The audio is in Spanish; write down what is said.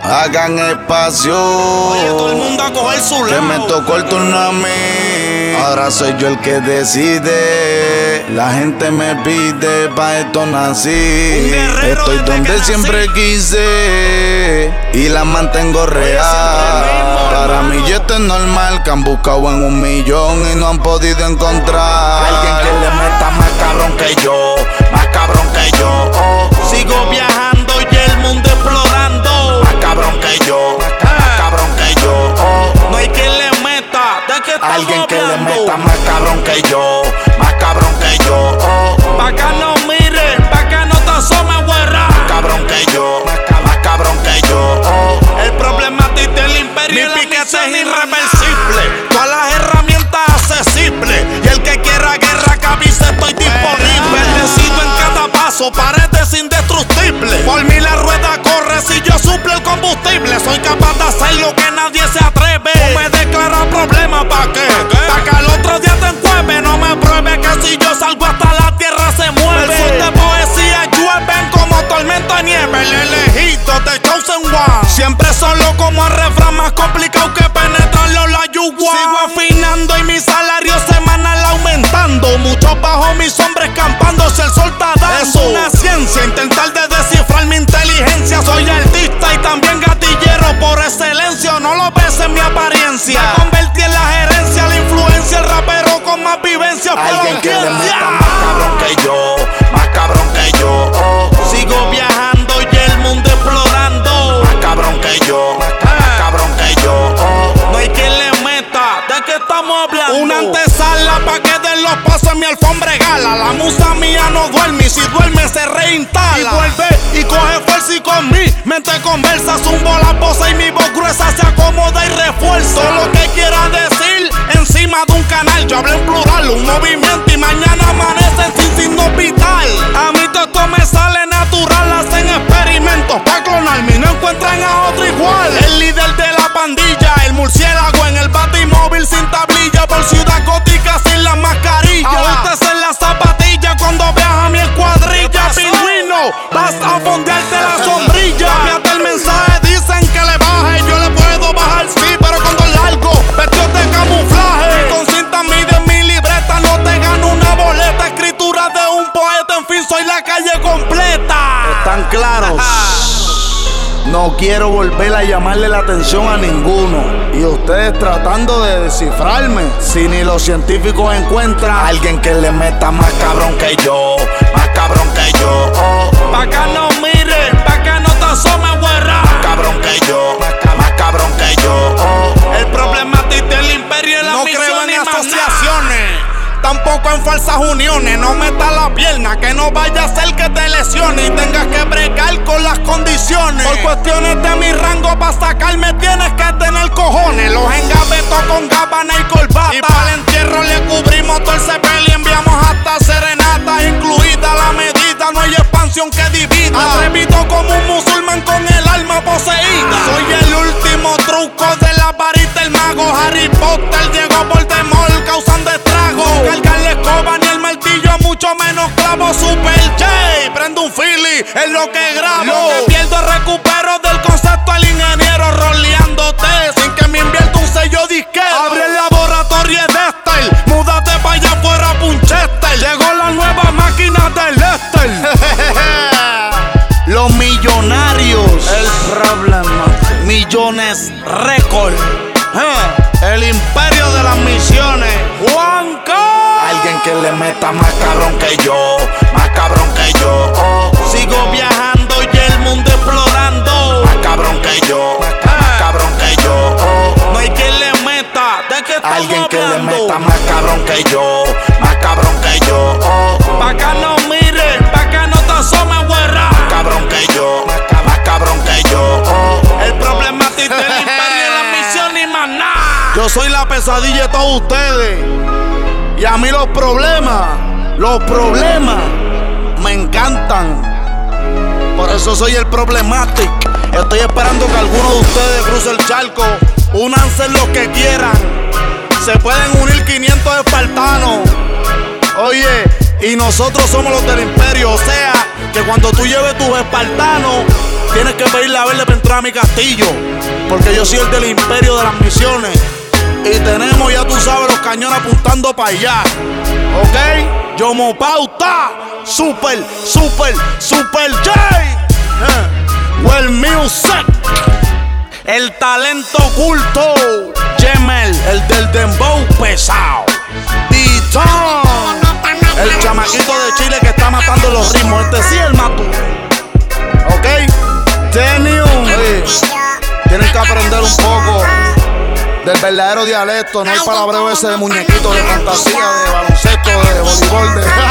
Hagan espacio. Oye, todo el mundo a coger su lado. Que me tocó el turno a mí. Ahora soy yo el que decide. La gente me pide, pa' esto nací. Estoy donde siempre quise y la mantengo real. Para mí ya esto es normal, que han buscado en 1 millón y no han podido encontrar alguien que le meta más cabrón que yo, más cabrón que yo. Sigo viajando y el mundo explorando, más cabrón que yo, más cabrón que yo. No hay quien le meta, ¿de qué estamos alguien que hablando? le meta más cabrón que yo, más cabrón que yo. Pa' acá no mire, pa' acá no te asomes, güera. Más cabrón que yo, más cabrón que yo. El problema a ti del imperio, mi piquete es irreversible, todas las herramientas accesibles. Y el que quiera guerra, que avise, estoy disponible. Bendecido en cada paso, paredes indestructibles. Por mí la rueda corre si yo suple el combustible. Soy capaz de hacer lo que nadie se atreve. No me declara problema, ¿pa' qué? Pa' que al otro día te encueve. No me pruebe que si yo salgo hasta la tierra se mueve. Versos de poesía llueven como tormenta de nieve. El elegido de Chosen One. Siempre solo como el refrán, más complicado que penetrarlo la yugua. Sigo afinando y mi salario semanal aumentando. Muchos bajo mi sombra escampándose, el sol está dando. Es una ciencia intentar de descifrar mi inteligencia. Soy artista y también gatillero por excelencia. No lo ves en mi apariencia. Me convertí en la gerencia, la influencia, el rapero con más vivencia. Alguien que le meta más cabrón que yo, más cabrón que yo. Sigo viajando y el mundo explorando, más cabrón que yo, más cabrón que yo. No hay quien le meta, ¿de qué estamos hablando? Una antesala pa' que den los pasos en mi alfombra de gala. La musa mía no duerme y si duerme se reinstala. Y vuelve y coge fuerza y con mi mente conversa. Zumbo la pose y mi voz gruesa se acomoda y refuerza. Todo lo que quiera decir encima de un canal. Yo hablo en plural, un movimiento y mañana amanecen sin signo vital. A mí todo esto me sale natural, hacen experimentos pa' clonarme y no encuentran a otro igual. El líder de la pandilla, el murciélago en el batimóvil sin tablilla. Por ciudad gótica sin la mascarilla. Ajustes en la zapatilla cuando veas a mi escuadrilla. Pingüino, vas a fondearte la sombrilla. Fíjate el mensaje, dicen que le baje. Yo le puedo bajar, sí, pero cuando largo, vestidos de camuflaje. Con cinta mide mi libreta, no te gano una boleta. Escritura de un poeta, en fin, soy la calle completa. ¿Están claros? No quiero volver a llamarle la atención a ninguno. Y ustedes tratando de descifrarme. Si ni los científicos encuentran alguien que le meta más cabrón que yo, más cabrón que yo. Pa' acá no mire, pa' acá no te asomes, güera. Más cabrón que yo, más cabrón que yo. El problema a ti del imperio es la misión. No creo en asociaciones, tampoco en falsas uniones. No metas la pierna, que no vaya a ser que te lesione y tengas que bregar con las condiciones. Por cuestiones de mi rango, pa' sacarme tienes que tener cojones. Los engaveto con gabana y corbata. Y para el entierro le cubrimos todo el cepel y enviamos hasta serenatas, incluida la medida. No hay expansión que divida. Atrevido como un musulmán con el alma poseída. Soy el último truco de la varita, el mago. Harry Potter llegó por temor, causando estragos. Cargar la escoba ni el martillo, mucho menos clavo. Super J, prendo un Philly, es lo que grabo. Lo que pierdo recupero del concepto al ingeniero, roleándote sin que me invierta un sello disquero. Abre el laboratorio de Dexter, múdate pa' allá afuera pa' un Chester. Llegó la nueva máquina del Lester. los millonarios. El problema, Millones Record. El imperio de las misiones, Juanca. Alguien que le meta más cabrón que yo, más cabrón que yo. Sigo viajando y el mundo explorando, más cabrón que yo, más cabrón que yo. No hay quien le meta, ¿de qué estamos alguien que hablando? le meta más cabrón que yo, más cabrón que yo. Pa' acá no mire, pa' acá no te asomes, güera. Más cabrón que yo, más cabrón que yo. El problema a ti del imperio de las misiones y más nada. Yo soy la pesadilla de todos ustedes. Y a mí los problemas me encantan. Por eso soy el Problematic. Estoy esperando que alguno de ustedes cruce el charco. Únanse los que quieran. Se pueden unir 500 espartanos. Oye, y nosotros somos los del imperio. O sea, que cuando tú lleves tus espartanos, Tienes que pedirle a verle para entrar a mi castillo, porque yo soy el del imperio de las misiones. Y tenemos, ya tú sabes, los cañones apuntando para allá. ¿Ok? Yomo Pauta, Super J. Well Music, el talento oculto. Jemel, el del dembow pesado. D-Tone, el chamaquito de Chile que está matando los ritmos. Este sí es el matú. ¿Ok? Tenium. Tienen que aprender un poco del verdadero dialecto. No hay palabreo ese de muñequito, de fantasía, de baloncesto, de voleibol, de